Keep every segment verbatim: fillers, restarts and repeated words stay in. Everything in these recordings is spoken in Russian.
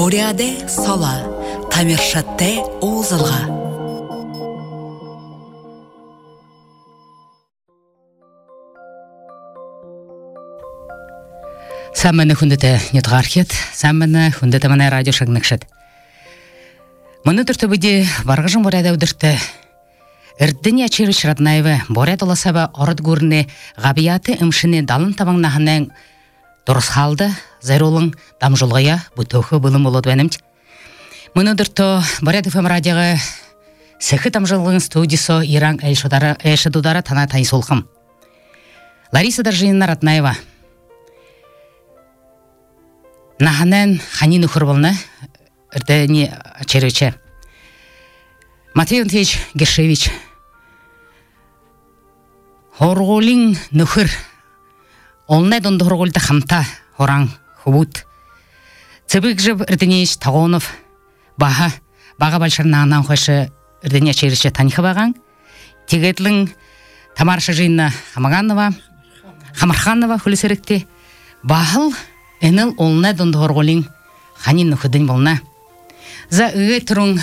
Боряде сала, тамиршатте оозылға. Самманы хүндэте нетгархет, самманы хүндэте мана радио шагнакшет. Мұны түрті бүде барғыжын боряда өдірті. Үрдіні ачырыш раднаевы боряд оласаба орыд көріне ғабияты үмшіне далын табаңнағынан дұрыс халды, зайролың дамжылғая бұтөқі бұлым олуд бәнімд. Мұны түрті боряд эф эм радиоға сәхі дамжылғын студисо Иран әйшідудары тана тайсолқым. Лариса Даржинина Раднаева. Наханен ханин ухурбалны Эрдени Ачеревиче. Матвей Антонович Гершевич. Хорголин нухыр. Олнай донды хорголда хамта хоран хубут. Цыбык жып Эрденич Тагонов. Баха. Бага большарнағынан қойшы Эрдени Ачеревиче танихы баған. Тегетлің Тамара Шажинна Хамаганова. Хамарханова хулисеректе. Бахыл Энел олнай донды хорголин ханин нухыдын болна. За үге тұрың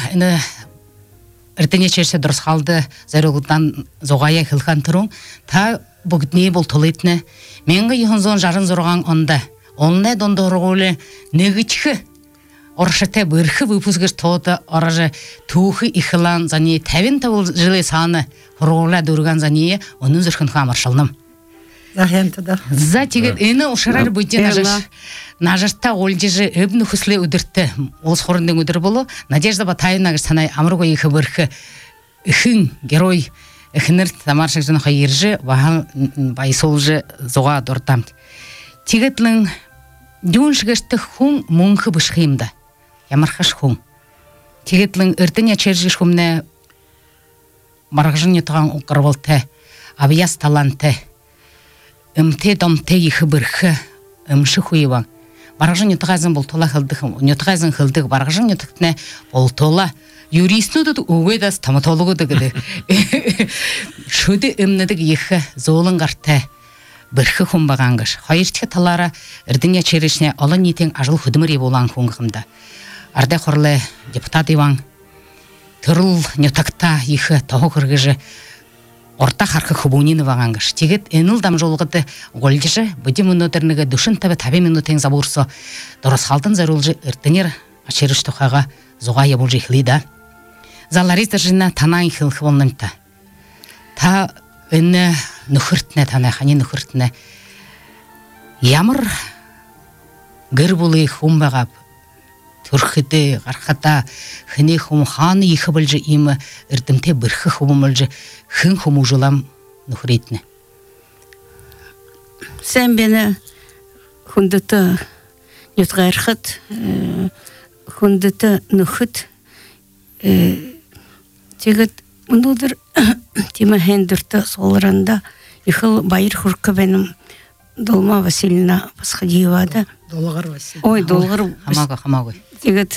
Эрдени Ачеревиче дұрыс қалды зайролғыдан зоғая хылған тұрың. Та бүгітне бол толетні. Менгі үйінзон жарын зорған онда. Олнай донды хорголи негічі оршыте бұрхы выпускыш тоды оражы туғы ихылан зане тәвін табыл жылы саны хоргола дұрған зане оның зүрхін қамаршылным. За тегет эне ушарар будде нажаш нажашта олжежи өбну хусле удыртты ол сорындың удыр болу Надежда Батаевна санай амруго ихы бырхы ихин герой ихинер тамаршак жана хайыржы вахан байсолжы зога дортам тегетлин дюншгашты хун мунхы бышхимда ямархаш хун тегетлин Эрдени Ачеревич хумне маргжын ятган укырвалте авияс таланте Имте домте ихы бырхы, имшы хуйван. Барғжын нетғазын бұл тола қылдығым, нетғазын қылдығы, барғжын нетғытіне бұл тола. Юристну дұд уғайдас таматолығы дұғыды. Шуды имнедіг ихы золын ғарты бырхы құм бағанғыш. Хайыртығы талара Эрдени Ачеревичне олы нетен ажыл хүдімірі болан құңғымда. Арда қорлы депутат иван, тұрыл нетақта ихы тағы қырғыжы орта харқы хубунины вағанғыш. Тегет әніл дамжолғыды ғолдежі бұды мұнодырныға дүшін табы табы минутен забурсо дұрыс халдың зарулжы Эрдени Ачеревич тұқаға зоға ебул жихлида. За Лариса Даржинина танан хылқы болнымта. Та үні нүхіртіне тана, хани нүхіртіне. Ямыр гір бұлы хум бағап, түрхіді, ғарқата, хыне хум ханы ехі білжі имі, үрдімте бірхі хумым білжі, хын хуму жылам нүхіретіне. Сән бені хүндіті нүтғайрқыт, хүндіті нүхіт, тегіт мұнудыр темі хендірті солыранда, ехіл байыр хүркі бәнім Долма Васильевна Пасхадиевада. Долғар Васильевна. Ой, Долғар. Хамағы, хамағы. Тегіт,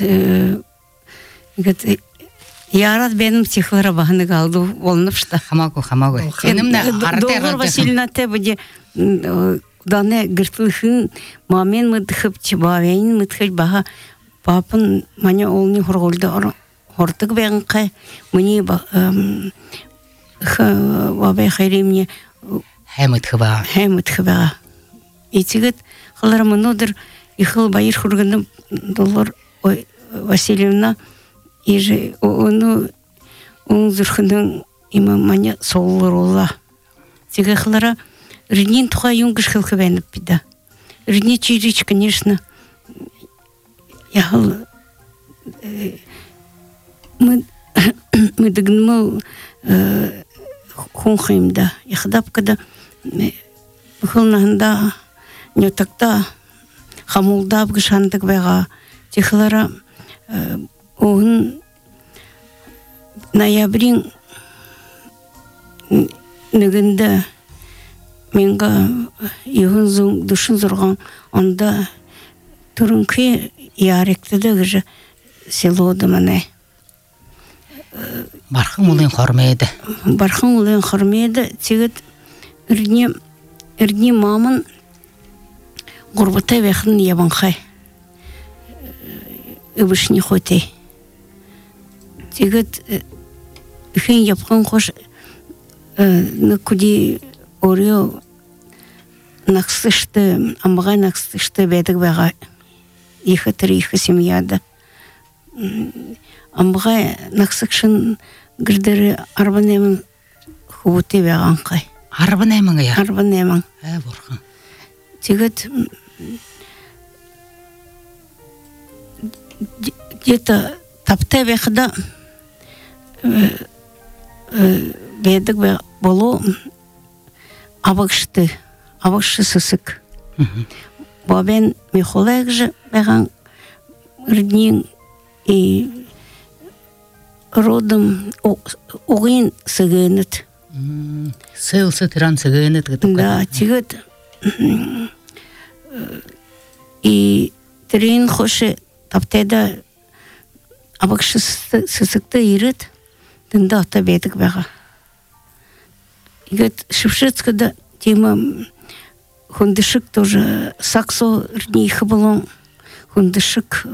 ярат бәнім тихлары бағыны қалды олыныпшта. Хамағы, хамағы. Долғар Васильевна тәбіде даны гіртілхін мамен мұдықып, чебавейін мұдықып баға папын мане олны хорғылды ортық бәғін қай мұне бабай хайремне Хәмет хыба. Хәмет хыба. Итигет халарым нодыр ихыл байыр хурганы Долғар Васильевна иже оны он зурхының има мане соллар ола. Тиге халара рнин туха юнгыш хылқы бәніп бида. Рни чирич, конечно. Яхал мы мы дыгнмыл хунхимда. Яхдап когда Хылнағында нетақта хамулдап ғышандық бәға тихлара оғын ноябрин нүгінді менға еғын зұң дүшін зұрған онда түрінкі яректіді ғыжы селоды мәне. Бархын олын қормейді. Бархын олын қормейді. Тегіт үрне үрне мамын ғұрбыта вәқін ебанқай. ыбышни хоте. Тигет хин япкан хош на куди орио наксышты, амбага наксышты бедик бага иха три иха семьяда. Амбага наксышын гырдыры арбанемын хубуте беганкай. Арбанемын я. Арбанемын. Э, борхан. Тигет где-то тапте бехда бедик болу абакшты, абакшы сысык. Бабен мехолек же беган рднин и родом угин сыгынет. Сылсы тиран сыгынет. Да, тигет и трин хоше таптеда абакшы сысыкты ирет, тында ата бедик бега. Игет Шевчетскада тема хундышык тоже саксо рдниха было, хундышык,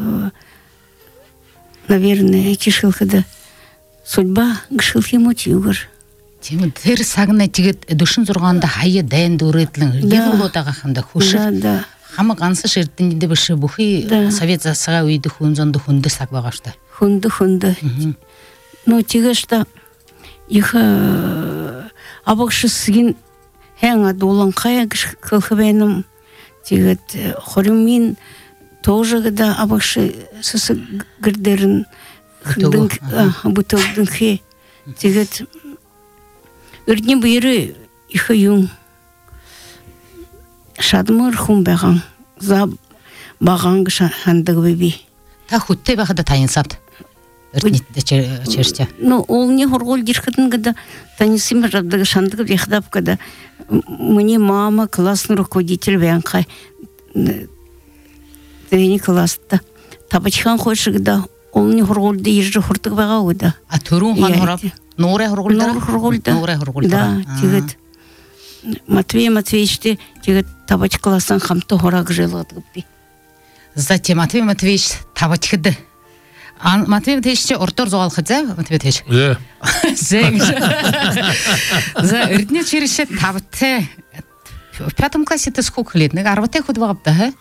наверное, кишилхада судьба гшилхи мотивгар. Тема тер сагна тигет душын зурганда хайя дайын дуретлин. Егу лотага ханда хушыр. Да, да. Хама гансы шертин де биши бухи совет засага уйды хунзонды хунды сагбагашта. Хунды хунды. Но тигешта иха абакшы сигин хэнга долан кая кылхыбайным тигет хорюмин тоже гада абакшы сысы гырдерин хындын бутылдын хе тигет үрдни бүйрі иха юн шадмыр хун бәған за баған хандығы беби. Та хутте бәғада тайын сапты. Үрднетті черсте. Ну, ол не хоргол дирхатын гада танисим жабдығы шандығы бехдап гада мне мама классный руководитель бәңқай дәйні класста. Табачхан қойшы гада ол не хорголды ержі хұртығы бәға ойда. А түрін хан хорап? Норе хорголда? Норе хорголда. Норе хорголда. Да, тегет. Матвей Матвеевичте тегет табач классан хамты хорак жылғыд гыппи. Затем Матвей Матвеевич табач хыды. Матвей Матвеевичте ортор зоғал хыдза, Матвей Матвеевич? Да. Зэг. За үрдне череше табытты. В пятом классе ты сколько лет? Арбатай худ бағапта, ха?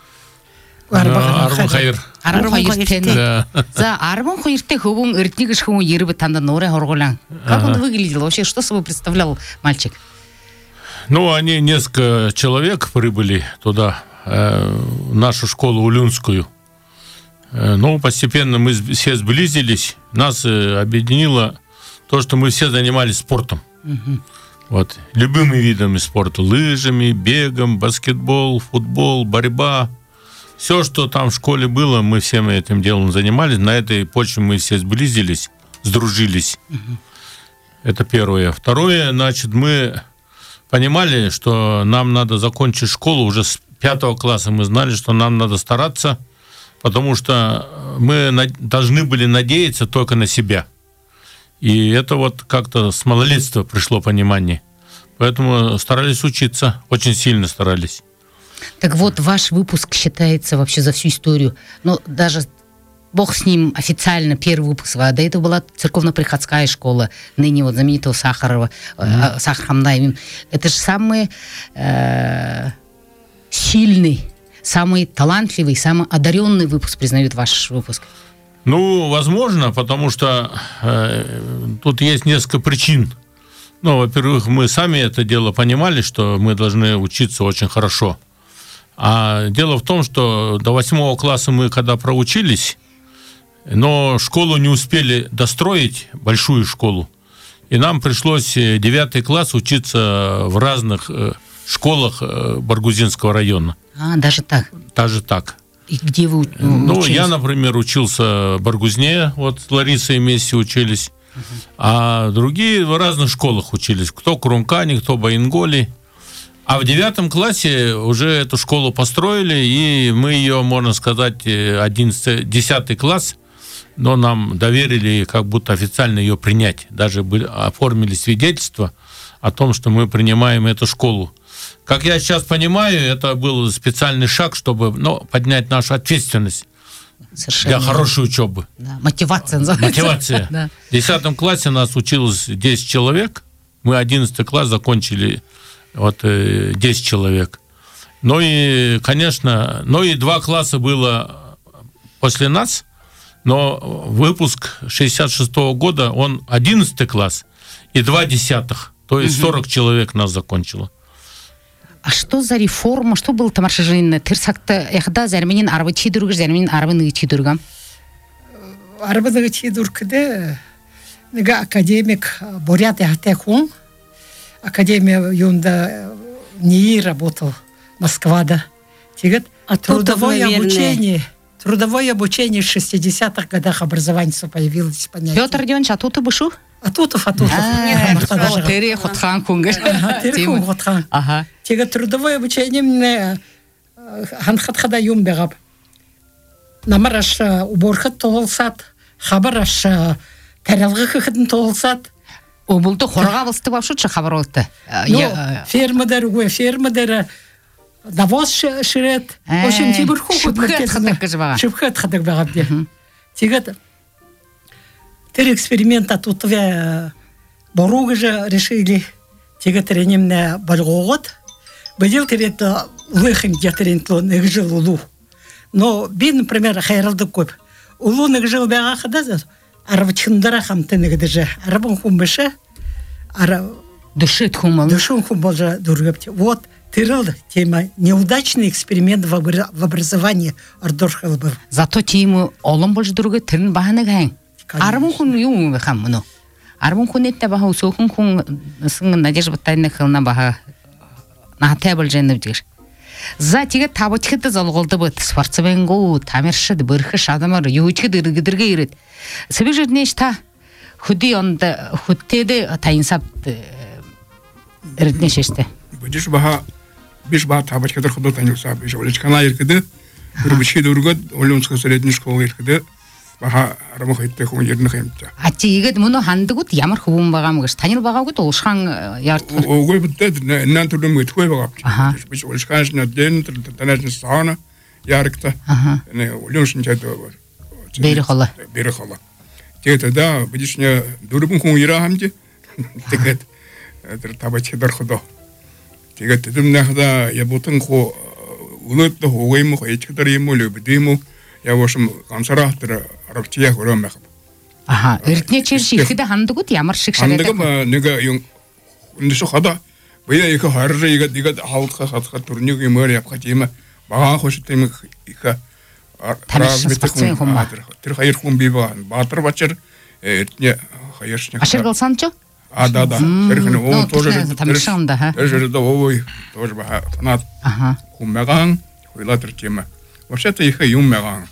Арбан хайыр. Арбан хайыр. За арбан хайырте хубун үрдне гыш хубун ерібі танда норе хорголан. Как он выглядел? Вообще, что собой представлял мальчик? Ну, они несколько человек прибыли туда, в нашу школу Улюнскую. Но постепенно мы все сблизились. Нас объединило то, что мы все занимались спортом. Угу. Вот. Любыми видами спорта. Лыжами, бегом, баскетбол, футбол, борьба. Все, что там в школе было, мы всем этим делом занимались. На этой почве мы все сблизились, сдружились. Угу. Это первое. Второе, значит, мы понимали, что нам надо закончить школу. Уже с пятого класса мы знали, что нам надо стараться, потому что мы должны были надеяться только на себя. И это вот как-то с малолетства пришло понимание. Поэтому старались учиться, очень сильно старались. Так вот, ваш выпуск считается вообще за всю историю. Ну, даже бог с ним, официально первый выпуск. А до этого была церковно-приходская школа, ныне вот знаменитого Сахарова, mm-hmm. э, Сахар Хамдаевым. Это же самый э, сильный, самый талантливый, самый одаренный выпуск, признают ваш выпуск. Ну, возможно, потому что э, тут есть несколько причин. Ну, во-первых, мы сами это дело понимали, что мы должны учиться очень хорошо. А дело в том, что до восьмого класса мы когда проучились, но школу не успели достроить, большую школу. И нам пришлось девятый класс учиться в разных э, школах э, Баргузинского района. А, даже так? Даже так. И где вы ну, Ну, учились? Я, например, учился в Баргузне, вот с Ларисой вместе учились. Uh-huh. А другие в разных школах учились. Кто в Курумкане, кто в Байнголе. А в девятом классе уже эту школу построили, и мы ее, можно сказать, одиннадцатый, десятый класс, но нам доверили как будто официально ее принять. Даже оформили свидетельство о том, что мы принимаем эту школу. Как я сейчас понимаю, это был специальный шаг, чтобы ну, поднять нашу ответственность Совершенно. Для хорошей учебы. Да, мотивация называется. Мотивация. Да. В десятом классе нас училось десять человек. Мы одиннадцатый класс закончили вот десять человек. Ну и, конечно, ну и два класса было после нас, но выпуск шестьдесят шестого года, он одиннадцатый класс и два десятых, то есть сорок человек нас закончило. А что за реформа? Что было там аршижинне? Тирсакта яхда зәрменен арбы чидургы, зәрменен арбыны чидургам? Арбыны чидургыды нега академик Бурят Яхтекун, академия юнда НИИ работал, Москвада. Тигет, а трудовое обучение, трудовое обучение в шестидесятых годах образования появилось понятие. Петр Родионович, а тут и бышу? Атутов, Атутов. Тере хотхан кунгар. Тере хотхан. Ага. Тега трудовое обучение мне ханхатхада юм бегаб. Намараш уборхат толсат, хабараш таралгы хыхын толсат. О булды хорга булсты бапшучы хабар олты. Фермадар уе фермадар навоз ширет. В общем, тибур хухут. Шипхат хадак кажбага. Шипхат хадак бегаб де. Тега Тер эксперимент тут ве боруга же решили. Тега тренемне болгогот. Бедел терет лыхын ятерентло негжил улу. Но би, например, хайралды көп. Улу негжил бега хадаза. Арабчындара хамтенегдеже. Арабын хумбеше. Ара душит хумал. Душун хумбалжа дургапти. Вот тырыл тема неудачный эксперимент в образовании ардорхалбы. Зато тему олым болж дургы тирин баханы гаң. Арбын хүн юм бахам муну. Арбын хүн этте баха усохун хүн сын надежда батайны хылна баха нахтай болжаны дигер. За тиге табытхыды залголды бут спортсменгу тамиршыд бырхыш адамар юучы дыргыдырга ирет. Себеби жерне ишта худи онда хуттеде тайынсап эрдне шеште. Будиш баха биш баха табытхыды худу тайынсап биш олечкана иркиди. Гурбичи дургод Улюнская средняя школа иркиди. Баха арамах итте хүн ернэх юмча. А тигээд мөнө хандагууд ямар хөвөн байгаа мгаш танил байгаагууд улшхан ярд. Ой битээд нан төлөм мэдгүй байгаа. Биш улшхааш на дэн танаас саана яркта. Не Улюншин чад. Бэр хола. Бэр хола. Тэгээд да бидишне дөрвөн хүн ираа хамжи. Тэгээд тэр табач heder ходо. Тэгээд тэднэхда ябутан хо улот хогойм хойчдэр юм уу бидэм я в общем консерватор арабтия хөрөн байх. Аха, эрдэнэ чирш ихэдэ хандагууд ямар шиг шагаад. Хандаг нэг юм үндэш хада. Бая их харж игээд игээд хаалт хатхад төрнийг юм өөр явах юм бага хош тийм их тарас мэдэх юм. Тэр хоёр хүн бий ба Баатар Бачар эрдэнэ хоёршник. Аширгалсан ч? А да да. Тэр хэн оо тоже тамшаанда ха. Тэр да ой тоже ба танаад. Аха. Хүммэган хуйлатэр тийм. Вообще-то их юм мэган.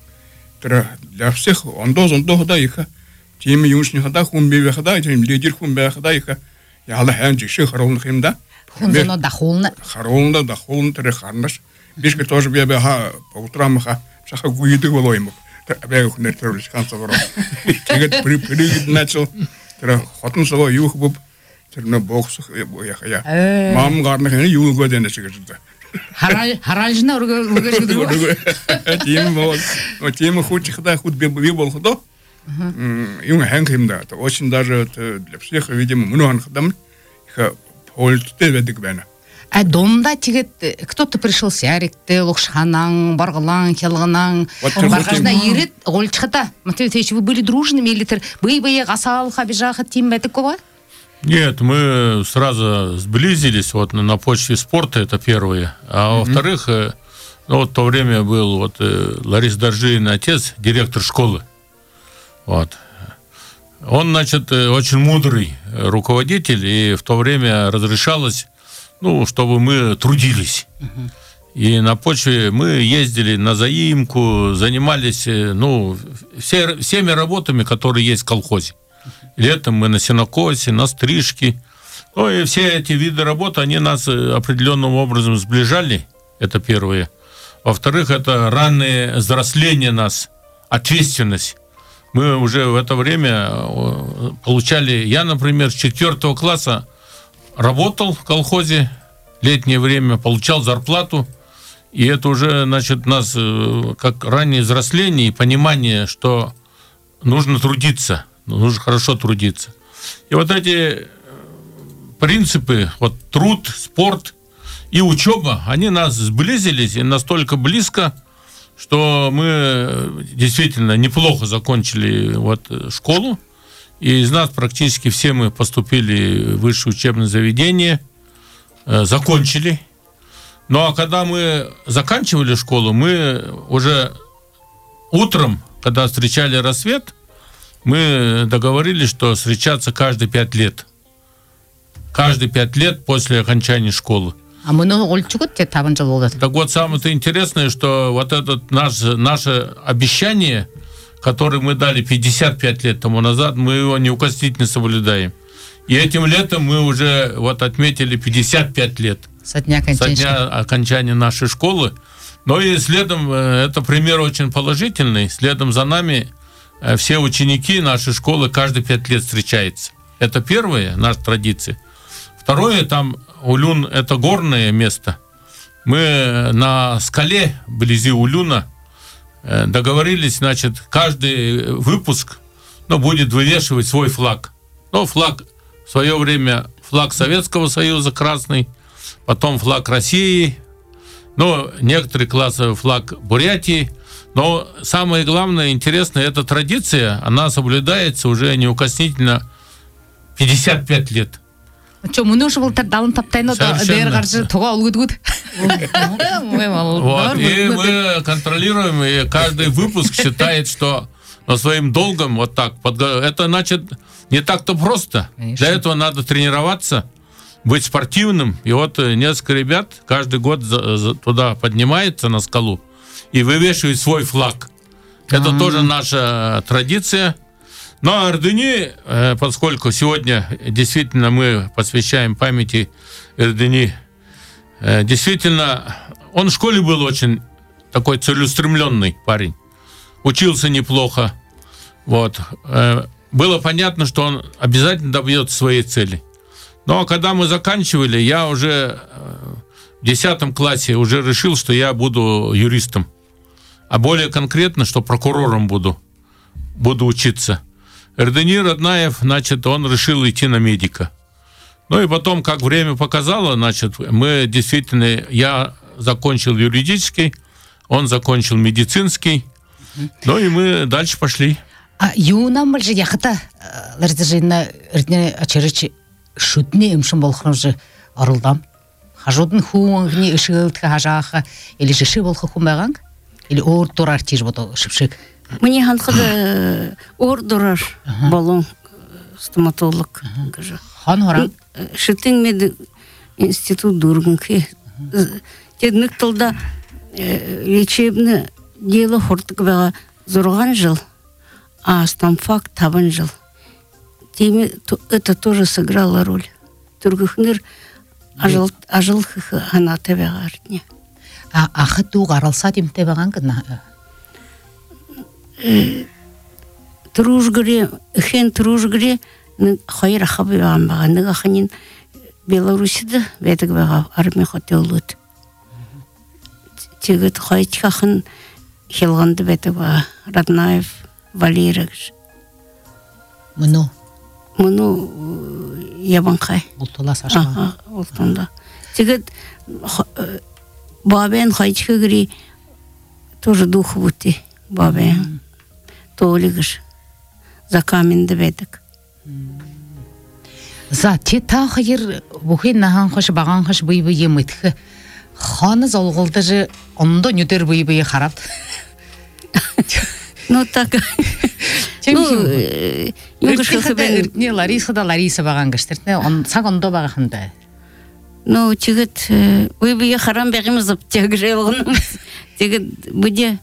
Тэр для всех ондоз ондохда их тийм юмшны хада хүн бий хада тийм лидер хүн бай хада их яла хэн жишээ харуулах юм да. Хүнзэнө дахуулна. Харуулна дахуулна тэр харнаш. Биш гэж тоже би баха утрамха шаха гүйдэг болоо юм. Бэг хүнээр төрлөж ганцаар. Тэгээд приприг начал тэр хотон сого юу хб тэр нэ бокс яа. Мам гарнах юу гэдэг нь шиг гэж. Харал харалжна үргэж гэдэг. Тийм бол тийм хуучхда худ би бол ходо. Юм ханг юм да. Очень даже для всех видимо много ходам. Их польттэй байдаг байна. А домда тэгээд кто-то пришел сярикте лухшханан баргалан хялганан баргажна ирет голчхата. Матвеевич, вы были дружными или тэр бый-бый гасаалха бижаха тим байдаг кого? Нет, мы сразу сблизились вот на почве спорта, это первое. А mm-hmm. во-вторых, ну, вот в то время был вот Лариса Доржиин отец, директор школы. Вот. Он, значит, очень мудрый руководитель, и в то время разрешалось, ну, чтобы мы трудились. Mm-hmm. И на почве мы ездили на заимку, занимались, ну, все, всеми работами, которые есть в колхозе. Летом мы на сенокосе, на стрижке. Ну и все эти виды работы, они нас определенным образом сближали. Это первое. Во-вторых, это раннее взросление нас, ответственность. Мы уже в это время получали... Я, например, с четвертого класса работал в колхозе летнее время, получал зарплату. И это уже, значит, нас как раннее взросление и понимание, что нужно трудиться, нужно хорошо трудиться. И вот эти принципы, вот труд, спорт и учеба, они нас сблизились и настолько близко, что мы действительно неплохо закончили вот школу. И из нас практически все мы поступили в высшее учебное заведение, э, закончили. Ну а когда мы заканчивали школу, мы уже утром, когда встречали рассвет, мы договорились, что встречаться каждые пять лет. Каждые пять лет после окончания школы. А мы ну ольчугут те табан жыл болды. Так вот, самое-то интересное, что вот это наш, наше обещание, которое мы дали пятьдесят пять лет тому назад, мы его неукоснительно соблюдаем. И этим летом мы уже вот отметили пятьдесят пять лет Со дня окончания, со дня окончания нашей школы. Но и следом, это пример очень положительный, следом за нами все ученики нашей школы каждые пять лет встречаются. Это первая наша традиция. Второе, там Улюн — это горное место. Мы на скале вблизи Улюна договорились, значит, каждый выпуск, ну, будет вывешивать свой флаг. Ну, флаг в свое время, флаг Советского Союза красный, потом флаг России, ну, некоторые классы флаг Бурятии. Но самое главное, интересное, эта традиция, она соблюдается уже неукоснительно пятьдесят пять лет. Что, мы уже был далын таптайно да дер гаржы туга алгудгуд. Вот, и мы контролируем, и каждый выпуск считает, что своим долгом вот так. Это значит не так-то просто. Для этого надо тренироваться, быть спортивным. И вот несколько ребят каждый год туда поднимается на скалу и вывешивает свой флаг. Это А-а-а. тоже наша традиция. Ну, а Эрдени, поскольку сегодня действительно мы посвящаем памяти Эрдени, действительно, он в школе был очень такой целеустремленный парень. Учился неплохо. Вот. Было понятно, что он обязательно добьется своей цели. Но когда мы заканчивали, я уже в десятом классе уже решил, что я буду юристом. А более конкретно, что прокурором буду, буду учиться. Эрдени Роднаев, значит, он решил идти на медика. Ну и потом, как время показало, значит, мы действительно, я закончил юридический, он закончил медицинский, ну и мы дальше пошли. А юнам был же яхта, лардажина Эрдени Ачарычи шутни имшин болхрам же арылдам. Хажудын хуңни ышылтка хажаха, или же шиболха хумаганг, или ор турар тиж бото шипшик. Мне ханхада ор дурар болон стоматолог. Хан оран. Шитин мед институт дургынки. Тедник тылда лечебное дело хортык бага зорган жыл, а стамфак табан жыл. Теме это тоже сыграло роль. Тургыхныр ажыл ажыл хана табагартне. А ахату гаралса дим табаган гына. Тружгре, хен тружгре, хайра хабиван бага, нга ханин Беларусида ветик бага армия хотелут. Тегет хайтхахан хилганды ветик бага, Роднаев, Валерьевич. Муну. Муну ябанхай. Ултула сашка. Ага, ултунда. Тегет бабен хайтхагри тоже дух бути. Бабен. Толигыш. За каменді бедік. За те тағыр бұхын наған қош баған қош бұй-бұй еміткі. Ханы золғылды жы ондо нүдер бұй-бұй қарап. Ну так. Ну, не Лариса да Лариса баған кіштіртіне, сақ ондо бағында. Ну, тегет бұй-бұй қарам бәғіміз аптег жайлығын. Тегет бұде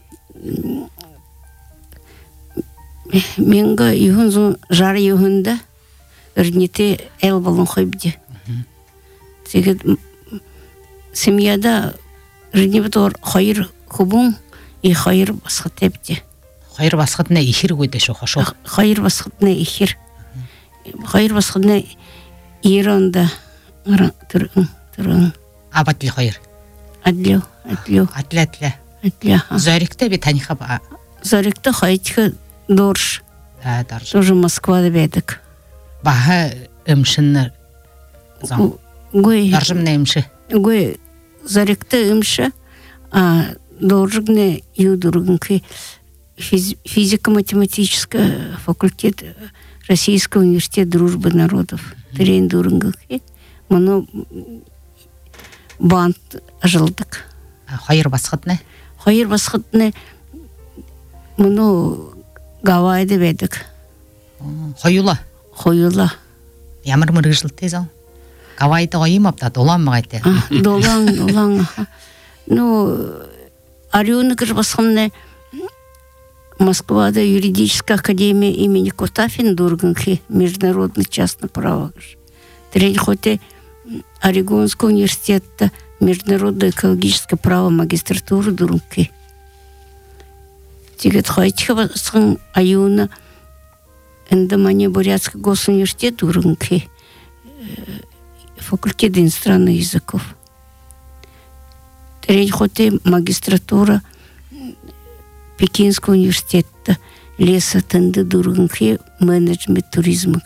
менга юхун жар юхунда өрнете эл болон хойбде. Тегет семьяда рнебтор хайыр хубун и хайыр басхатепде. Хайыр басхатна ихир гойда шо хашо. Хайыр басхатна ихир. Хайыр басхатна иронда турын турын. Абатли хайыр. Адлю, адлю. Атле атле. Атлю. Зорикте бе таниха ба. Зорикте хайтха дорш. Да, дарж. Тоже Москвада бедик. Баха эмшин зам. Гой. Даржым не эмши. Гой зорикте эмши, а доржгне юдургнки физико-математический факультет Российского университета дружбы народов. Трен дургнки. Моно бант жылдык. Хайыр басқытны? Хайыр басқытны мұны Гавайда бедік. Хойула? Хойула. Ямыр мұры жылты зау? Гавайда қойым апта, долан мағайды? Долан, долан. Ну, Арионы кір басқымны Москвада юридическая академия имени Котафин Дурганхи, международный частный право. Трень хоте Орегонского университета международное экологическое право магистратуры Дурганхи. Тигет хайтиха басқын Аюна Эндомания Бурятский госуниверситет Дурганхи, факультет иностранных языков. Трень хоте магистратура Пекинского университета леса Тенды Дурганхи менеджмент туризма.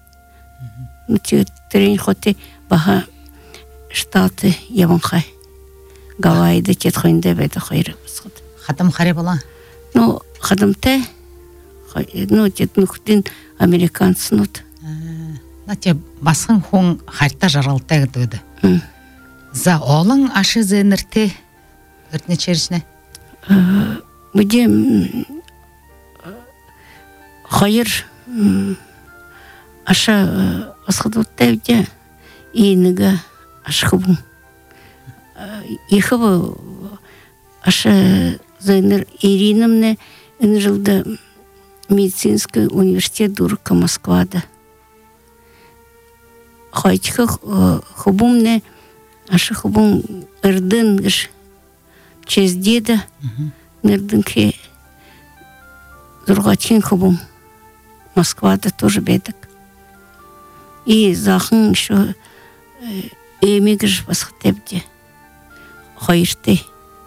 Трень хоте баха штаты Яванхай. Гавайда тетхойнда беда хайры басқыд. Хатым харе бола? Ну, хадымте, ну, тет нұқтын американцы нұт. Нате басқын хоң харта жаралта гыды. За олың ашы зенірте үртіне черішіне? Бұде хайыр аша асқыды өтті өте иінігі ашқыбың. Ехібі аша зайныр Иринамне жылда медицинский университет Дурка Москвада. Хайтиха хубумне аша хубум ырдын гыш чез деда нырдынке Дургатин хубум. Москвада тоже бедок. И захын еще эмигрш басхтепде. Хайрты.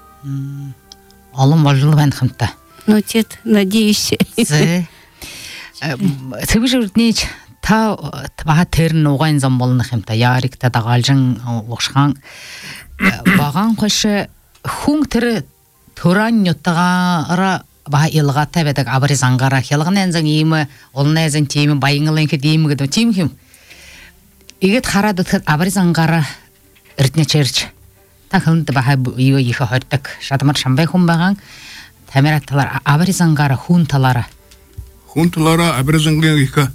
Олым олжылы бән қымта. Ну, тет, надеюсь. Зы. Сыбы жүрдінеч та баға терін оғайын зам болыны қымта. Ярик та дағалжың оғшған. Баған қойшы хуң түрі туран йоттағара баға илғата бәдік абыры заңғара. Хелғын әнзің емі, олын әзін теймі, байыңылын кет емі кеді. Теймі кем? Егет қарады тұт абыры заңғара үртіне черч. Тақылынды баға үйі егі хөрттік. Шадымыр шамбай хун баған. Тамиратталар абыры заңғара хун талара. Хун талара абыры заңғара егі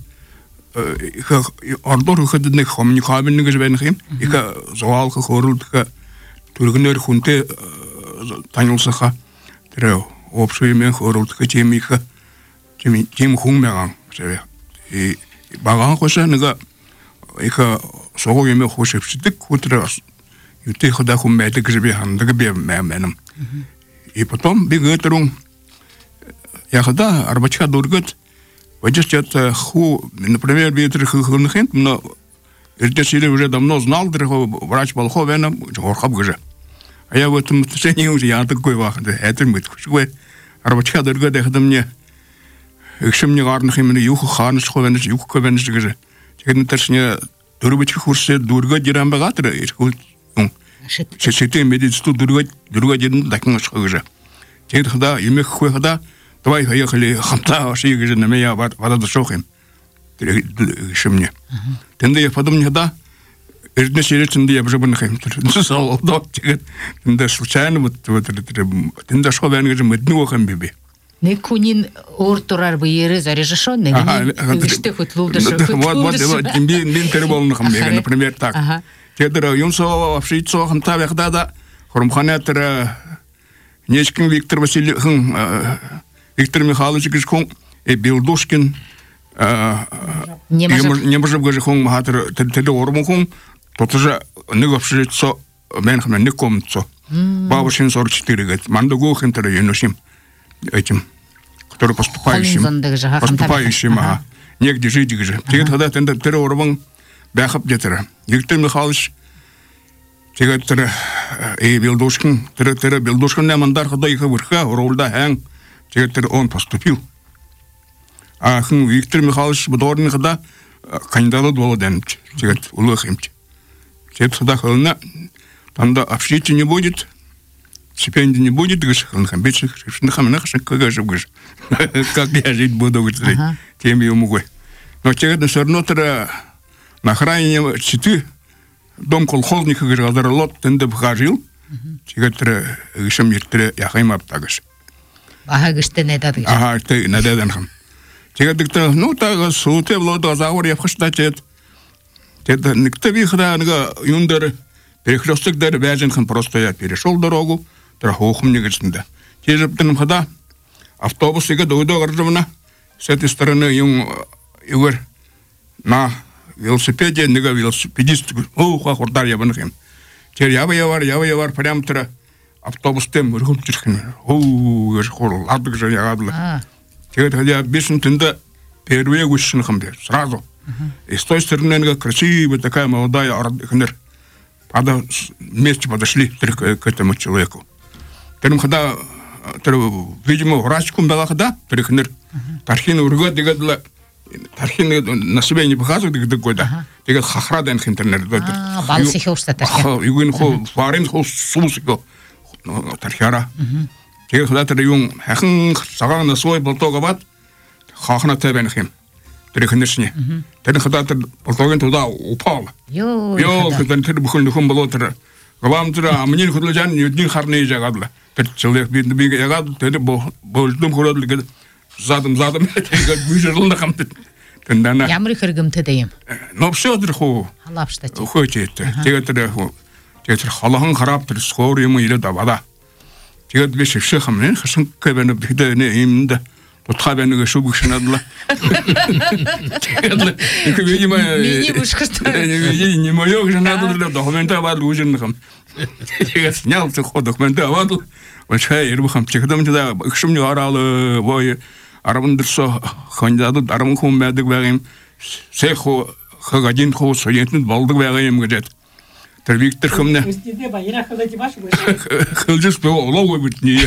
ордор үхідінік коммуникабілігі жібәйін қиым. Егі зоалқы қорылдығы түргінер хунте танылсыға. Тірі опшуымен қорылдығы темі егі тем хун мәған. Баған қоса níga ega soğuk yemek hoş hepsidik kutra юте хода хум мәдік жібе хандығы бе мәмәнім. И потом бегетерун яхада арбачка дургат ваджет ху, например, бетер хухнхент, но эртесили уже давно знал, врач Балхов, вена горхаб гже. А я в этом отношении уже я такой вахд, это мы такой арбачка дургат яхада мне экшем мне гарных именно юху ханш ховенш юху ковенш гже. Теперь точнее дурбачка хурсе дургат дирам багатра, иркут Шешете медицинсту дурга дурга ден дакин шхыжа. Тед хада емек хыда давай поехали хамта шиге на меня вода шохим. Шимне. Тенде я потом не да эрдне шеречинде я уже бынхым. Сал да тегет тенде случайно вот вот тенде шховен гыжы медну хам биби. Не кунин ортурар быйыры зарежешон не гиште хутлууда шу. Вот вот вот мен мен терболны хам бега, например, так. Тедра юнсо апшицо хамта вяхдада хормханатра Нечкин Виктор Васильевич Виктор Михайлович Гишкон и Билдушкин не может быть хун махатр теду ормухун тот же не апшицо менхна не комцо бабушин сорок четыре год мандугу хинтер юношим этим который поступающим поступающим а негде жить где тед хада тендер террорван Бяхап детера. Виктор Михайлович, тегатер и Белдушкин, тыры тыры Белдушкин не мандар хода их вырха, ролда хэнг, тегер он поступил. А хм Виктор Михайлович Бодорин хода кандидат был демч, тегер улыхимч. Тегер хода хлна, танда общежития не будет, стипендии не будет, гыш хлнхам бечных, шнахам нахшин кагажу гыш. Как я жить буду, говорит, тем ему гой. Но тегер все равно тыра на хране читы дом колхозника гыжалдар лот тенде бхажил, тегер гышам ертре яхайм аптагыш. Ага, гыште не дадыш. Ага, ты не даденхам. Тегер дикта, ну так суте влода завор я вхштачет. Тегер никто вихда нга юндер перехресток дар вяженхам просто я перешел дорогу, трахохм негышнда. Тегер птенам хада автобус ига дойдо гаржавна, с этой стороны юм игр на велосипеде, нега велосипедист, о, хахурдар я банхим. Теперь я воевар, я воевар, прям тра автобус тем рухун чирхин. О, я же хорл, ладык же я гадла. Теперь я бешен тында первые гущин хамбе, сразу. И с той стороны нега красивая такая молодая ардыхнер. Правда, вместе подошли к этому человеку. Теперь когда, видимо, врачком дала хода, перехнер, тархин ургот дигадла, тархин на себе не показывает, где года. Тегер хахраден интернет. А, балсихи уста тархин. Игуин хо фарин хо сумсико тархяра. Тегер хода тарюн хахн саган на свой болтога бат хахна тебен хим. Перехнешне. Тегер хода тер болтоген туда упал. Йо. Йо, когда тер бухун хум болотер. Главное тера, мне ходил жан, один харный жагадла. Тер человек бит бит ягад, тер бол болдум ходил гад. Задом задом тегер бюжерлна хамт. Тендана. Ямры хыргымты дейм. Но все дрху. Халапштати. Хочет. Тегер дрху. Тегер халахан харап тер скор ему или давада. Тегер биш все хамне, хашин кебен бихдене имда. Потхабен шубушнадла. Тегер. Видимо, Мини вышкаста. не моё же надо для документа валуженным. Тегер снял с документа вал. Вот шай рухам тегдам туда шумни аралы вой арабындырса кандидат арам хум мәдик вагым сехо хагадин хо соетн балдык вагым гыжет. Тер Виктор хумне. Үстеде байра хадати баш баш. Хылжыс бе олоо битни.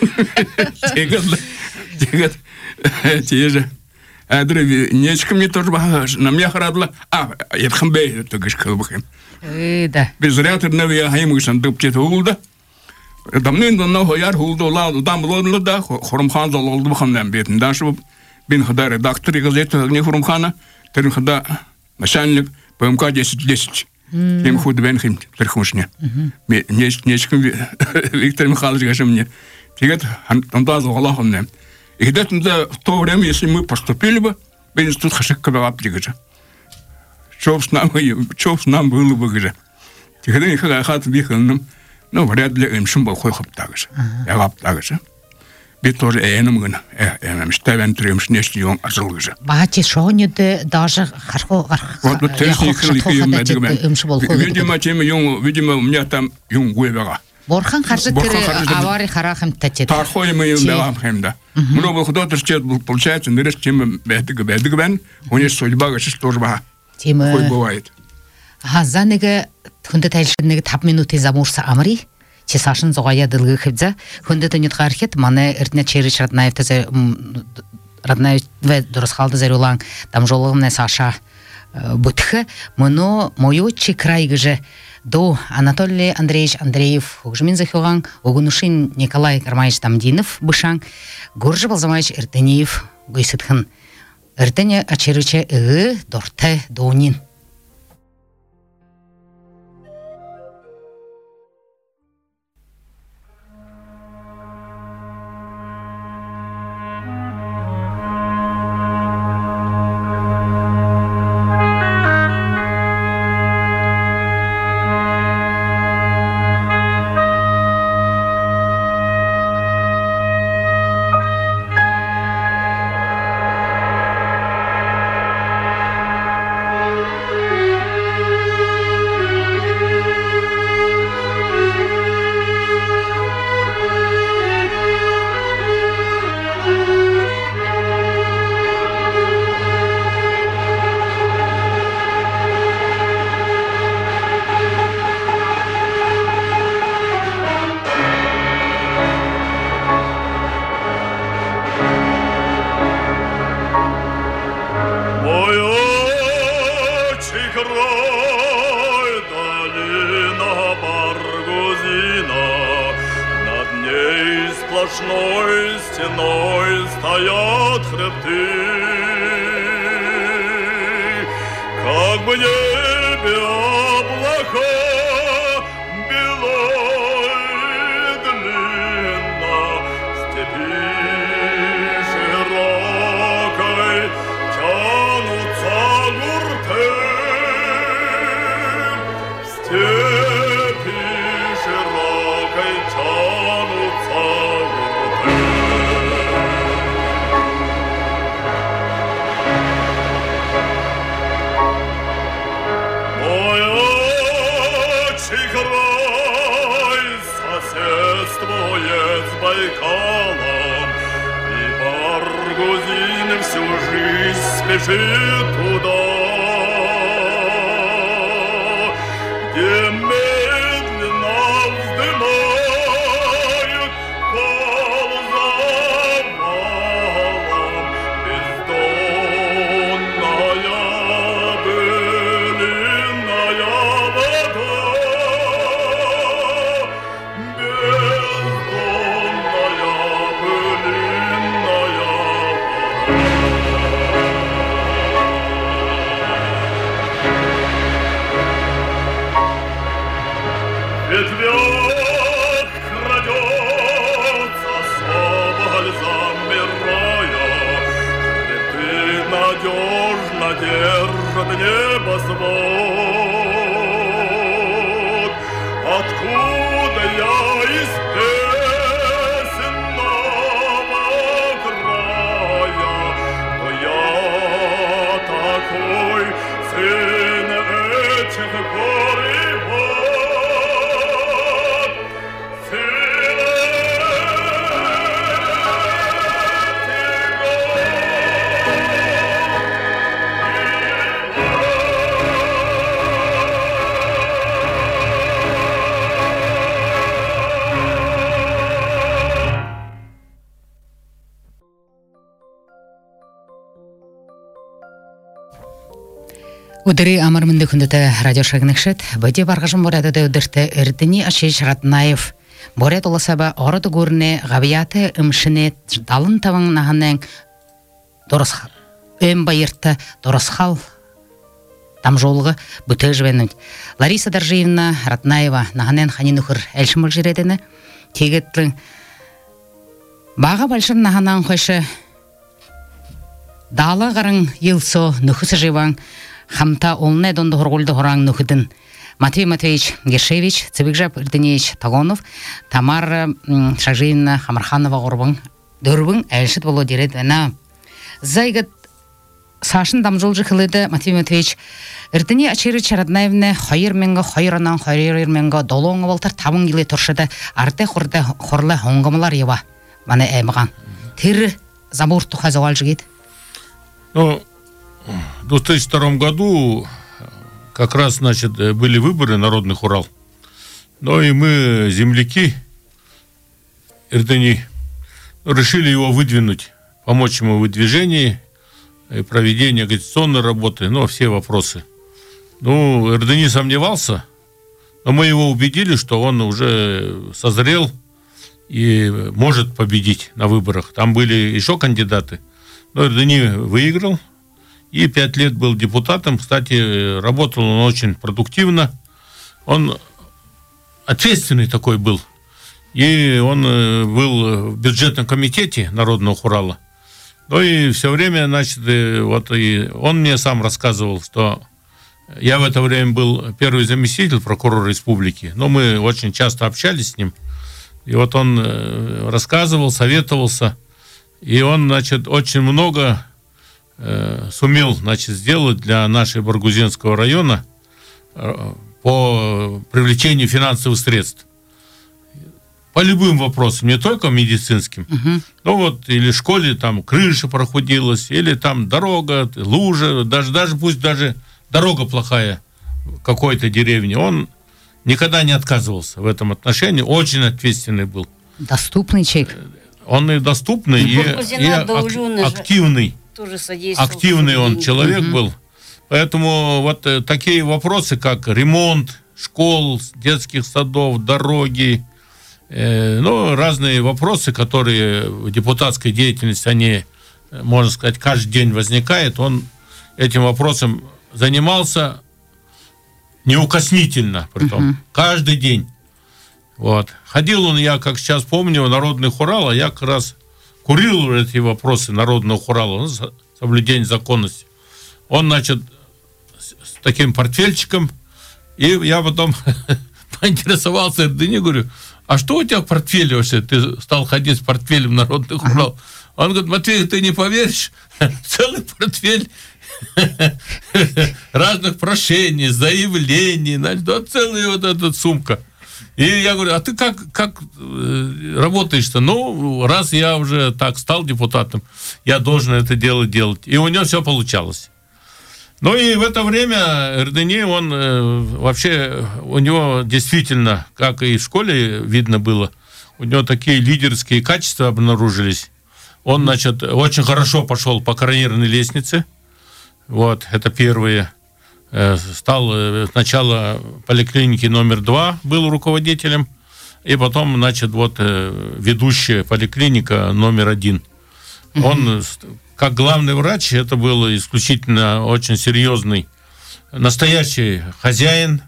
Тегер. Тегер. Тегер. Адре нечким не тоже на меня харадла. А, я хамбе тогыш кылбыхым. Э, да. Без рятер на я хаймышан дыпчет улда. Дамнын да хояр хулду лау дам лодлу да хорумхан зололду бахамдан бетин дашу бин хада редактор газеты не хорумхана тер хада начальник ПМК десять десять кем худ бен хим перхушне не нечким Виктор Михайлович гашем мне тигет анда зололахне и где-то в то время если мы поступили бы бен тут хашик кабап дигежа что с нами что с нам было бы гежа тигет не хага хат бихным. Ну, вряд ли им шум был хой хоп также. Я лап также. Бит тоже эным гына. Эм штавен трем шнешни он ажылгыжа. Бахати шоняды даже хархо Вот вот техник ликием медгмен. Видимо, тем юн, видимо, у меня там юн гуевера. Борхан харжет авари харахам тачет. Тархой мы им белам хемда. Много кто-то чет получается, нырешь чем бедг бедгмен, у них судьба гашиш тоже ба. Тема. Хой бывает. Хазанеге хүнде тайлшнеге пять минут замурса амри чесашын зогая дылгы хибза хүнде төнет хархет мане эртне чериш раднаев тезе раднаев ве дурасхалды зарулан там жолыгымне Саша бутхы моно моючи крайгыже до Анатолий Андреевич Андреев угжмин захилган Огунушин Николай Кармаевич Тамдинов бышан Гуржи Балзамаевич Эртенеев гойсытхын эртене ачериче ы дорте донин. край, долина Баргузина, над ней сплошной стеной стоят хребты. Как бы небе облака белой длинно, степи широкой тянутся гурты, степи широкой тянутся гурты. Край соседствует с Байкалом, и Баргузин всю жизнь спешит туда, где медленно вздымают пол завалом бездонная былинная вода. Ветвях крадется соболь, замирая, хребты надежно держат небосвод. Откуда я из песенного края, то я такой сын этих гор и вод. Удары амармынды күндіті радио шагнықшыт, бөде барғажым борады да өдірті үрдіні Ашеш Ратнаев. Борет оласаба орыды көріне ғабияты үмшіне далын тавың нағанның дұрысқал. Өм байырты дұрысқал тамжолығы бұты жібенің. Лариса Даржиевна Ратнаева нағанның ханин үхір әлшіміл жүредіні. Тегеттің баға балшыр нағанның қойшы далы ғарың елсо нүхісі живаң хамта олне донды хорголды хоран нүхідін. Матвей Матвеевич Гешевич, Цыбикжап Ирденевич Тагонов, Тамара Шажиевна Хамарханова ғорбың, дөрбің әлшіт болу дерет вәна. Зайгат Сашын дамжолжы қылыды Матвей Матвеевич Ирдене Ачиры Чараднаевны хайыр менгі хайыранан хайыр менгі долуңы болтар табын келе тұршыды арты хорды хорлы оңғымылар ева. Маны әміған. Тірі забор тұқа зауал жігет. Ну, в две тысячи втором году как раз, значит, были выборы народных Урал. Но и мы, земляки Ирдени, решили его выдвинуть, помочь ему в выдвижении, проведении агитационной работы, ну, все вопросы. Ну, Ирдени сомневался, но мы его убедили, что он уже созрел и может победить на выборах. Там были еще кандидаты, но Ирдени выиграл. И пять лет был депутатом. Кстати, работал он очень продуктивно. Он ответственный такой был. И он был в бюджетном комитете Народного Урала. Ну и все время, значит, вот и он мне сам рассказывал, что я в это время был первый заместитель прокурора республики. Но мы очень часто общались с ним. И вот он рассказывал, советовался. И он, значит, очень много сумел, значит, сделать для нашего Баргузинского района по привлечению финансовых средств. По любым вопросам, не только медицинским. Uh-huh. Ну вот, или в школе там крыша прохудилась, или там дорога, лужа, даже, даже пусть даже дорога плохая в какой-то деревне. Он никогда не отказывался в этом отношении, очень ответственный был. Доступный человек. Он и доступный, и, и ак- активный. Активный он человек uh-huh. был, Поэтому вот такие вопросы, как ремонт школ, детских садов, дороги, э, ну, разные вопросы, которые в депутатской деятельности, они, можно сказать, каждый день возникают, он этим вопросом занимался неукоснительно, притом, uh-huh. каждый день. Вот. Ходил он, я, как сейчас помню, в народный хурал, а я как раз курил эти вопросы народного хурала, ну, соблюдение законности. Он, значит, с таким портфельчиком, и я потом поинтересовался, да не говорю, а что у тебя в портфеле вообще? Ты стал ходить с портфелем в народный хурал. Он говорит, Матвей, ты не поверишь, целый портфель разных прошений, заявлений, значит, да, целая вот эта сумка. И я говорю, а ты как, как работаешь-то? Ну, раз я уже так стал депутатом, я должен это дело делать. И у него все получалось. Ну и в это время Эрдени, он э, вообще, у него действительно, как и в школе видно было, у него такие лидерские качества обнаружились. Он, значит, очень хорошо пошел по карьерной лестнице. Вот, это первое. Э, стал э, сначала поликлиники номер два, был руководителем, и потом, значит, вот э, ведущая поликлиника номер один. Mm-hmm. Он... Как главный врач, это был исключительно очень серьезный, настоящий хозяин,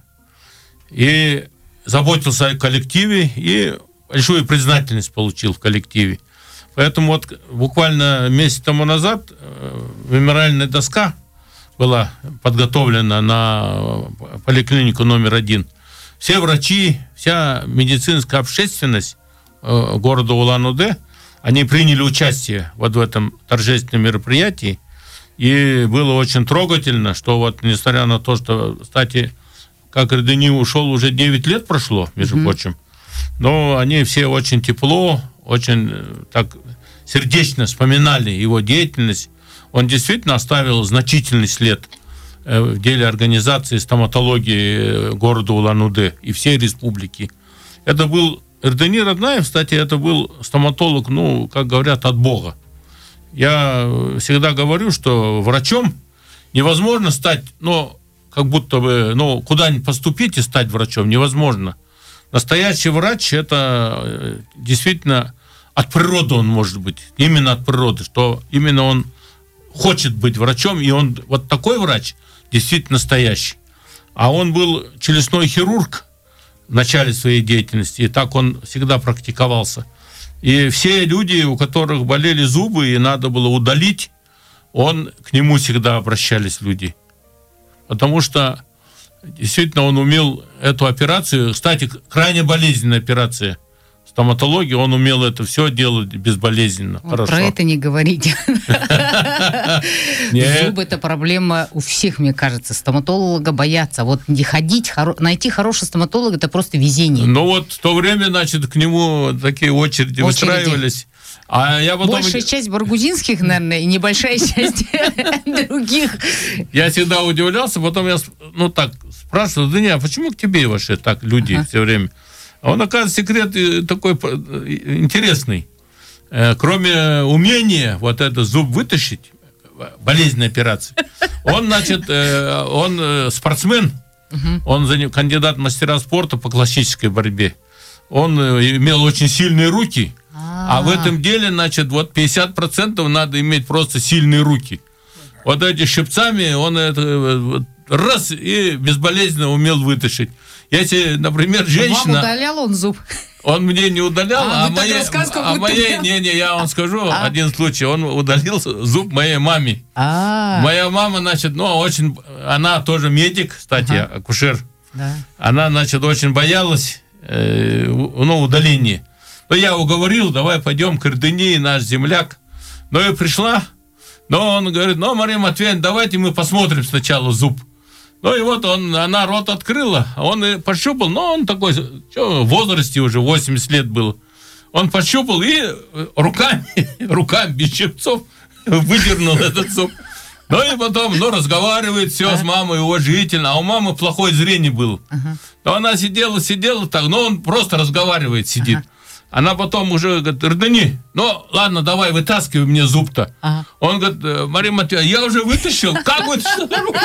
и заботился о коллективе, и большую признательность получил в коллективе. Поэтому вот буквально месяц тому назад мемориальная доска была подготовлена на поликлинику номер один. Все врачи, вся медицинская общественность города Улан-Удэ, они приняли участие вот в этом торжественном мероприятии, и было очень трогательно, что вот, несмотря на то, что, кстати, как Эрдени ушел, уже девять лет прошло, между mm-hmm. прочим, но они все очень тепло, очень так сердечно вспоминали его деятельность. Он действительно оставил значительный след в деле организации стоматологии города Улан-Удэ и всей республики. Это был Эрдени Раднаев, кстати, это был стоматолог, ну, как говорят, от Бога. Я всегда говорю, что врачом невозможно стать, ну, как будто бы, ну, куда-нибудь поступить и стать врачом невозможно. Настоящий врач – это действительно от природы он может быть, именно от природы, что именно он хочет быть врачом, и он вот такой врач действительно настоящий. А он был челюстной хирург в начале своей деятельности, и так он всегда практиковался. И все люди, у которых болели зубы, и надо было удалить, он, к нему всегда обращались люди. Потому что действительно он умел эту операцию, кстати, крайне болезненная операция, стоматология, он умел это все делать безболезненно. Вот хорошо. Про это не говорите. Зубы – это проблема у всех, мне кажется. Стоматолога боятся. Вот не ходить, найти хорошего стоматолога – это просто везение. Ну вот в то время, значит, к нему такие очереди выстраивались. А я потом... Большая часть баргузинских, наверное, и небольшая часть других. Я всегда удивлялся, потом я, ну так, спрашивал, да не, а почему к тебе вообще так люди все время? А он, оказывается, секрет такой интересный. Кроме умения вот этот зуб вытащить, болезненная операция, он, значит, он спортсмен, он кандидат в мастера спорта по классической борьбе. Он имел очень сильные руки, а в этом деле, значит, вот пятьдесят процентов надо иметь просто сильные руки. Вот эти щипцами он это раз и безболезненно умел вытащить. Если, например, женщина... Вам удалял он зуб? Он мне не удалял, а, а моей... А моей... Не-не, я вам скажу а? один случай. Он удалил зуб моей маме. А-а-а. Моя мама, значит, ну, очень... Она тоже медик, кстати, ага. акушер. Да. Она, значит, очень боялась, э, ну, удаления. Но я уговорил, давай пойдем к Эрдени, наш земляк. Ну и пришла. Но он говорит, ну, Мария Матвеевна, давайте мы посмотрим сначала зуб. Ну и вот он, она рот открыла, он и пощупал, но он такой, что, в возрасте уже восемьдесят лет был. Он пощупал и руками, руками без щипцов выдернул этот зуб. Ну и потом, ну, разговаривает все с мамой уважительно, а у мамы плохое зрение было. Но она сидела, сидела так, но он просто разговаривает, сидит. Она потом уже говорит: Эрдени, ну ладно, давай вытаскивай мне зуб-то. Ага. Он говорит: Мария Матвеевна, я уже вытащил. Как вытащил руку?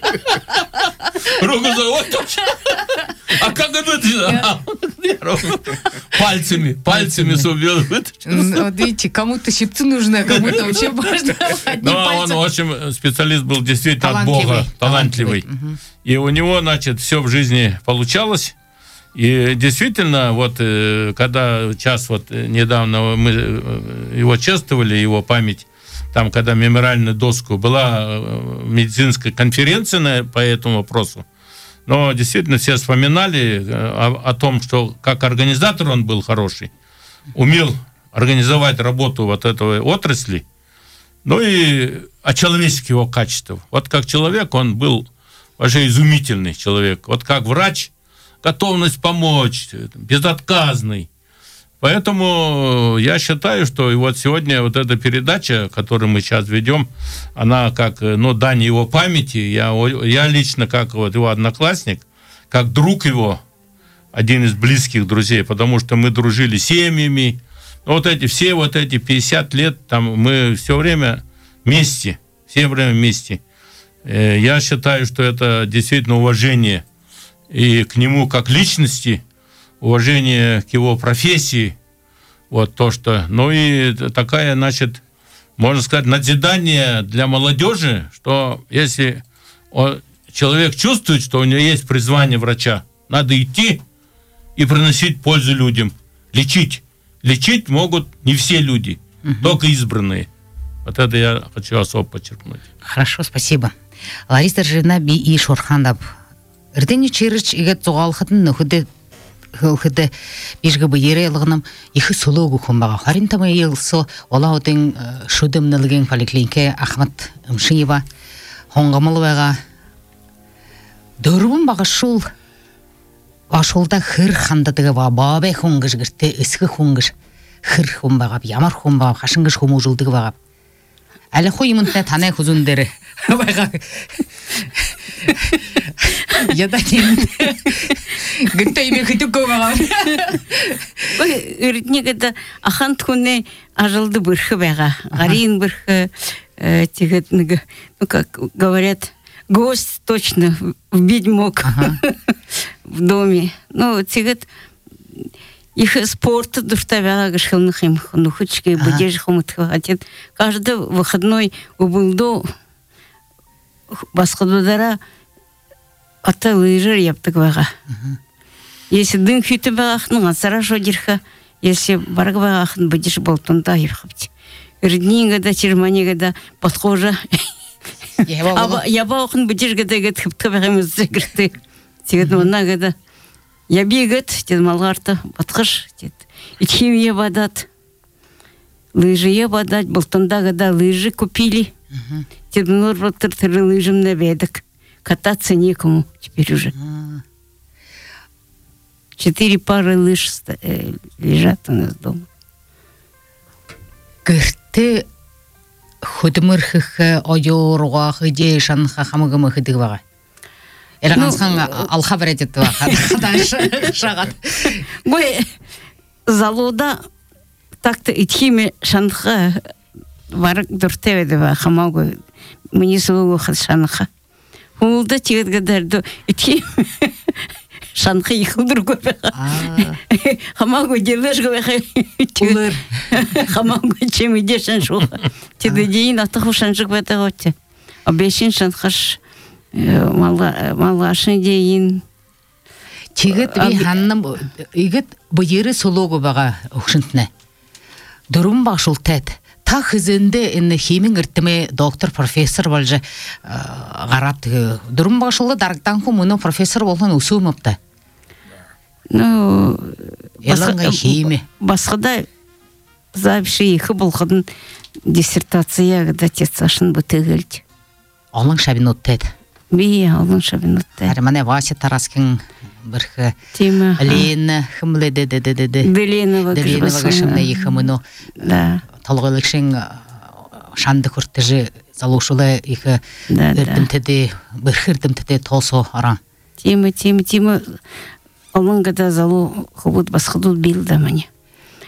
Руку за вот точно. А как он вытащил? Пальцами, пальцами зуб вытащил. Вот видите, кому-то щипцы нужны, а кому-то вообще важно. Ну, он, в общем, специалист был действительно от Бога, талантливый. И у него, значит, все в жизни получалось. И действительно, вот когда сейчас вот недавно мы его чествовали, его память, там, когда мемориальную доску, была медицинская конференция по этому вопросу, но действительно все вспоминали о, о том, что как организатор он был хороший, умел организовать работу вот этой отрасли, ну и о человеческих его качествах. Вот как человек он был вообще изумительный человек. Вот как врач, готовность помочь, безотказный. Поэтому я считаю, что и вот сегодня вот эта передача, которую мы сейчас ведем, она как, ну, дань его памяти. Я, я лично, как вот его одноклассник, как друг его, один из близких друзей, потому что мы дружили семьями. Вот эти, все вот эти пятьдесят лет, там мы все время вместе, все время вместе. Я считаю, что это действительно уважение и к нему как личности, уважение к его профессии, вот то, что... Ну и такая, значит, можно сказать, назидание для молодежи, что если он, человек чувствует, что у него есть призвание врача, надо идти и приносить пользу людям, лечить. Лечить могут не все люди, угу. только избранные. Вот это я хочу особо подчеркнуть. Хорошо, спасибо. Лариса Жирна би и Шорхандап. Эрдени чирыч игет зогалхатын нөхөдө хөлхөдө бишгэ быйрэлгынам ихи сулугу хумбага харинтама елсо олаудын шудымнылыгын поликлинике Ахмат Мшиева хонгамылбага дөрбүн бага шул ашулда хыр хандадыгы ба бабе хунгыш гырте ысгы хунгыш хыр хумбага ямар хумбага хашынгыш хумужулдыгы бага әле хоймунтна тане хузундere бага Я да не. Гытта име хитуко бага. Ой, үрнегеде ахан туне ажылды бырхы бага. Гарин бырхы тигет, ну как говорят, гость точно в ведьмок в доме. Ну, тигет их спорт душтавяга гышылных им нухучки будешь хомут хотят. Каждый выходной убылду басходудара ата лыжер яптык бага. Если дын хүйтө багахны ансара жодирха, если барг багахны будешь болтунда ехать. Рднинга да черманига да подхожа. Я бахын будешь гада гад хыпты багамыз зэгрты. Тигет мына гада. Я бегат, тед малгарта подхыш, тед. Ичим я бадат. Лыжи я бадат, болтунда гада лыжи купили. Тед нор роттыр тыры лыжым набедок. Кататься некому теперь уже. Четыре пары лыж э, лежат у нас дома. Гырты худмырхых ойорга хыде шанха хамыгымы хыдык бага. Элгансан алхабрет этва хадан шагат. Бой залуда так-то итхиме шанха варак дуртеведе хамагы мне слугу шанха. Улда тигет гадарду итхиме шанха ихыл другой. Хамагу делеш гаве тигет. Хамагу чем идешь шаншу. Тебе день атаху шаншик бетаготе. Обещин шанхаш мала малашын дейін. Тигет би ханным игет быйыры сулугу бага укшынтны. Дурум башул тет. Та хызынды ин химин иртиме доктор профессор болжы гарат. Дурум башулы дарктан хумуну профессор болгон усумапты. Ну, эланга хими. Басхада запиши ихы болгон диссертация гада тецашын бутыгыль. Алың шабинот тет. Би алың шабинот тет. Армане Вася Тараскин бирхе Тима Лена хымле де де де де де. Делена Делена вагашымна ихымыну. Да. Талгылыкшын шанды куртыжы залушулы ихы ирдимтеде бирхирдимтеде толсо аран. Тима, Тима, Тима алың гада залу хубут басхадут билда мане.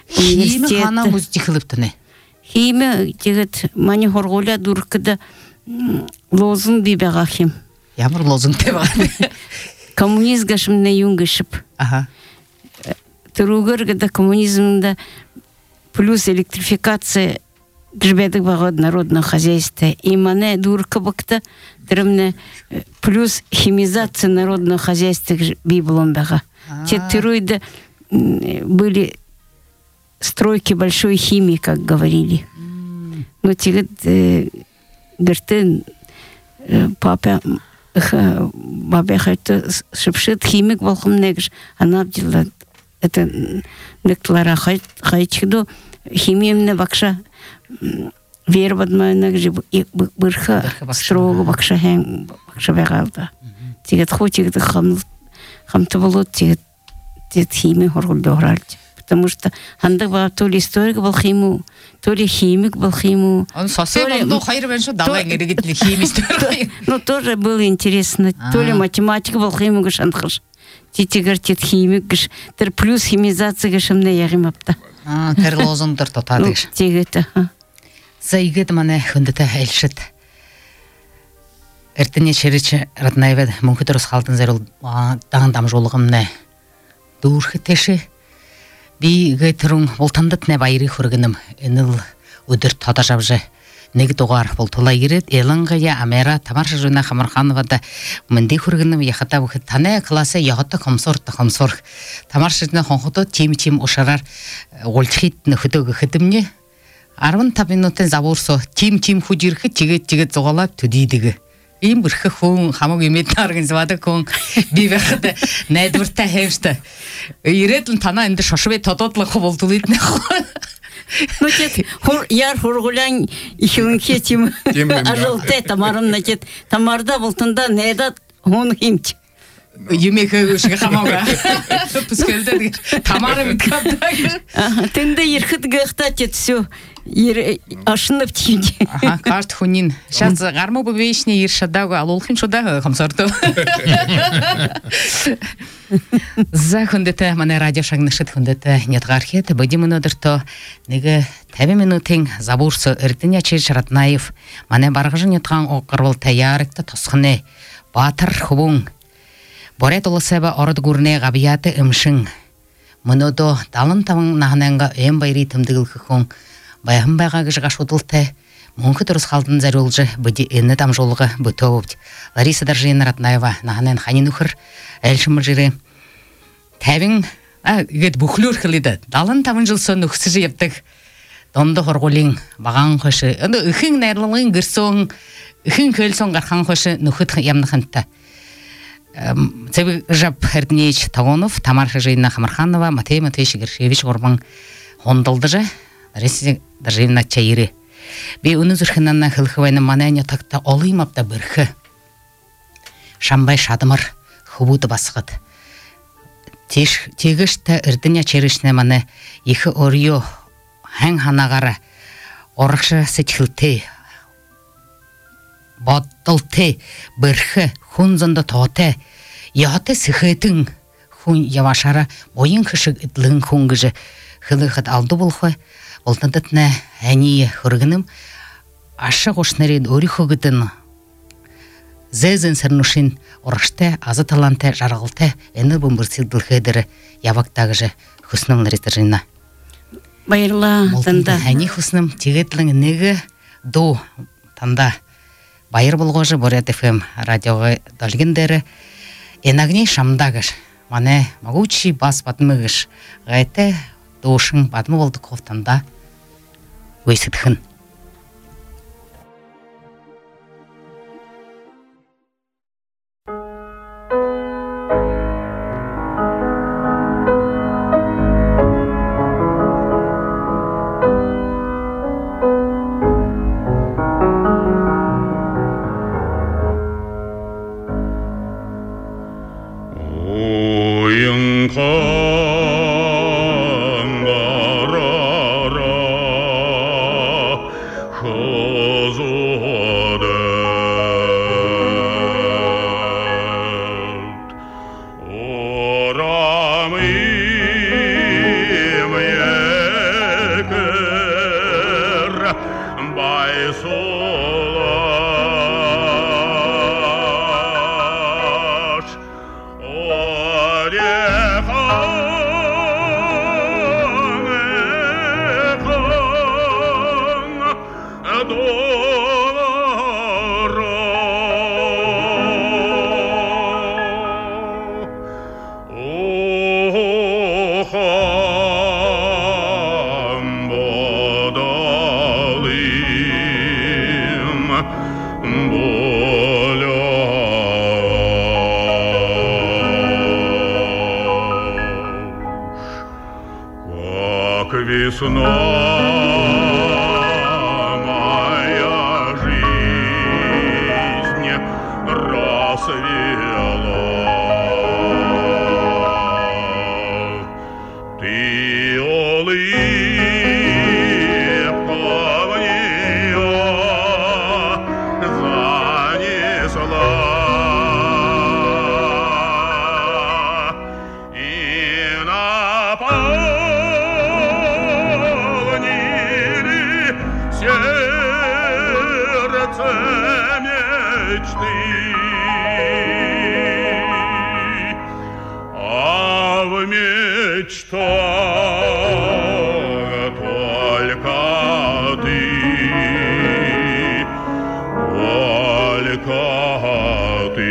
Хими хана музти хылыптыны. Хими тегет мани хорголя дуркыда лозун бибега хим. Ямар лозунг те бар. Коммунизм гашымна юнгышып. Ага. Туругыргыда коммунизмда плюс электрификация гребедик багод народного хозяйства. И мане дурка бакта дремне плюс химизация народного хозяйства библом бага. Те тироиды были стройки большой химии, как говорили. Но те герты папа бабе хотя шепшит химик волхом негш, она обдела это деклара хайчиду химиемне бакша вербадма негж бырха строго бакша хэн бакша бегалда. Тигет хотигет хам хамты болот тигет тигет химия хоргул доралт. Потому что анда ба то ли историк был химу, то ли химик был химу. Он совсем ну хайр беншо давай герегит химист. Ну тоже было интересно. То ли математика был химу гашанхаш. Титигар тит химик гаш. Тер плюс химизация гашамне ягимапта. А, тер лозунгдар тотадыш. Тигета. Зайгет мане хүндэтэй айлшит. Эртене черече раднаевед мөнхөдөрс халтан зарил даан дамжуулгамне. Дүүрхэтэшэ би гэтрун болтандат не байры хүргэнэм энэл өдөр тодажавжэ нэг дугаар болтулаа ирээд элангая амера тамаршжуна хамархановада мэнди хүргэнэм яхата бүхэд таны класса ягата комсор комсор тамаршжуна хонхото тим тим ушараар уулчхит нөхөдөг хэдэмнэ арван минутын завуурсо тим тим хүжирхэд чигээд чигээд зугаалаад төдийдэг ийм бүрхэ хүн хамаг юмэд организовадаг хүн би байхад найдвартай хэвштэй. Ирээд л танаа энэ шошвэ тододлох болдулээд нэх. Ну тет хор яр хоргулан ихүнхэ чим ажалтай тамарам начет тамарда болтонда найдад хүн химч. Юмэхэ шиг хамаага. Пускэлдэг тамара биткапдаг. Тэндэ ирэхэд гэхтаа ч всё ир ашнап тийм. Аха, карт хүнин. Шаз гармуу бивэшний ир шадаг алуулахын шудаа хамсардаг. За хүндэтэй манай радио шагнашид хүндэтэй нятгархет будем өнөөдөртөө нэг пятьдесят минутын забуурс Эрдэнэ Чиж Раднаев манай баргажин ятган оггарвал таярагта тосхны Баатар хөвөн Борет улсаба ород гүрнэ габияты имшин мөнөдө далан таван нахнанга эм байри тэмдэглэх хүн баян байгаа гэж гашуудалтай мөнхөд урс халдан зариулж бүди энэ дамжуулга бүтөөвд Лариса Даржина Раднаева нахнан хани нөхөр айлшмжирэ тавин а гэд бүхлөөр хэлээд далан таван жил сон нөхсөж явдаг дондо хоргуулын багаан хош ихэн найрлагын гэрсэн ихэн хөлсөн гархан хош нөхөд ямнахантай Цэвэг жаб Эрдэнэч Тагонов, Тамаршжина Хамарханова, Матей Матвеевич Гершевич Горбан хондолдыжа, Лариса Даржина Чайры. Би өнөзөрхнанна хылхвайна манайня такта олыймапта бирхэ. Шамбай шадымар хөвүүд басгад. Тиш тэгэштэй Эрдэнэ Чайрышнэ мана их орио хан ханагара оргш сэтгэлтэй бодолтой бэрхэ хүн зондо тоотой яатай сэхэтэн хүн явашара боён хшиг эдлэн хүн гэж хэлэхэд алду болохгүй болтандат нэ ани хөргөнөм ашиг ушнарын өөрийнхөө гэдэн зэзэн сэрнушин урагштай аза талантай жаргалтай энер бөмбөрсөлдөлхөдөр явагтаа гэж хөснөм наритарина баярлаа танда ани хөснөм тэгэдлэн нэг дуу танда Байр болгожи Борет эф эм радиога долгиндэр энагни шамдагаш мане могучий бас бадмыгаш гайтай дуушин бадмы болдук ховтанда өйсөдхөн Ora mi Весна моя жизнь рассвела. Ты улыбку в нее занесла. И на сердце мечты, а в мечтах только ты, только ты.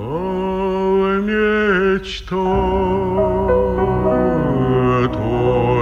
Мечта только